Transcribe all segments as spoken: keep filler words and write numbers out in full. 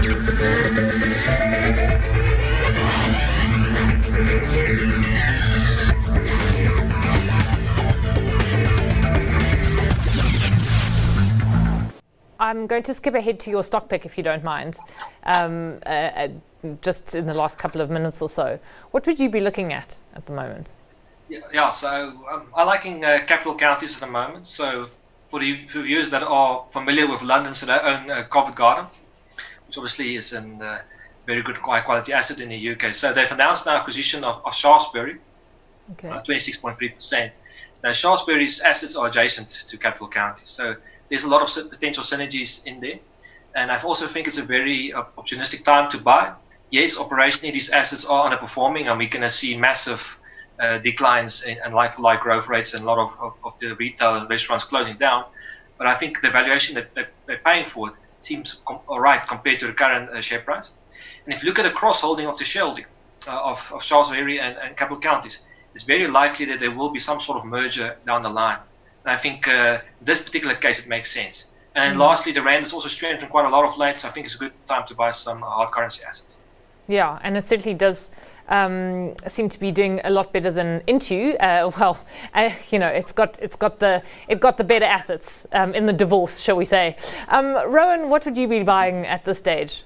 I'm going to skip ahead to your stock pick, if you don't mind, um, uh, uh, just in the last couple of minutes or so. What would you be looking at at the moment? Yeah, yeah so um, I'm liking uh, Capital Counties at the moment. So for the for viewers that are familiar with London, so they own uh, Covent Garden, which obviously is a uh, very good high quality asset in the U K. So they've announced now acquisition of, of Shaftesbury, okay. uh, twenty-six point three percent. Now Shaftesbury's assets are adjacent to Capital Counties, so there's a lot of potential synergies in there. And I also think it's a very uh, opportunistic time to buy. Yes, operationally these assets are underperforming, and we're going to see massive uh, declines in, in like-for-like growth rates and a lot of, of, of the retail and restaurants closing down. But I think the valuation that they're paying for it seems com- all right compared to the current uh, share price. And if you look at the cross-holding of the shareholding uh, of, of Shaftesbury and, and Capital Counties, it's very likely that there will be some sort of merger down the line. And I think uh, in this particular case, it makes sense. And mm. lastly, the rand has also strengthened quite a lot of late, so I think it's a good time to buy some hard currency assets. Yeah, and it certainly does um, seem to be doing a lot better than Intu. Uh, well, uh, you know, it's got it's got the it got the better assets um, in the divorce, shall we say? Um, Rowan, what would you be buying at this stage?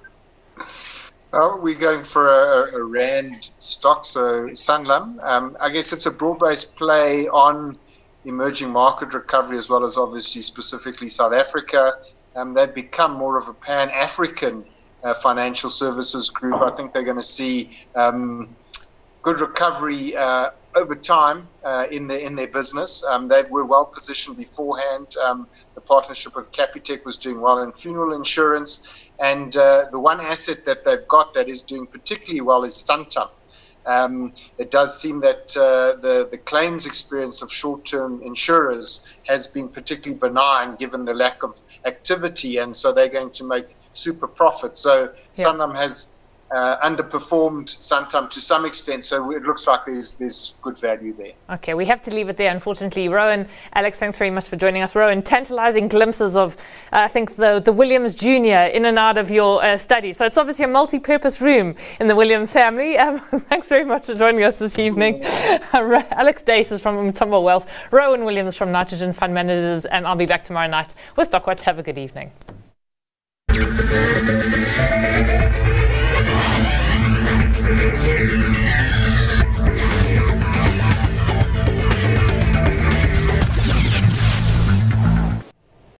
Well, we're going for a, a rand stock, so Sanlam. Um, I guess it's a broad-based play on emerging market recovery, as well as obviously specifically South Africa. Um, they've become more of a pan-African uh, financial services group. I think they're going to see um, good recovery uh, over time uh, in their in their business. Um, they were well positioned beforehand. Um, the partnership with Capitec was doing well in funeral insurance, and uh, the one asset that they've got that is doing particularly well is Santam. Um, it does seem that uh, the, the claims experience of short-term insurers has been particularly benign given the lack of activity, and so they're going to make super profits. So yeah. Sanlam has uh, underperformed Santam to some extent, so it looks like there's, there's good value there. Okay, we have to leave it there, unfortunately. Rowan, Alex, thanks very much for joining us. Rowan, tantalizing glimpses of, uh, I think, the, the Williams Junior in and out of your uh, study. So it's obviously a multi-purpose room in the Williams family. Um, thanks very much for joining us this evening. Uh, Alex Dace is from Umthombo Wealth, Rowan Williams from Nitrogen Fund Managers, and I'll be back tomorrow night with Stockwatch. Have a good evening. Thank you.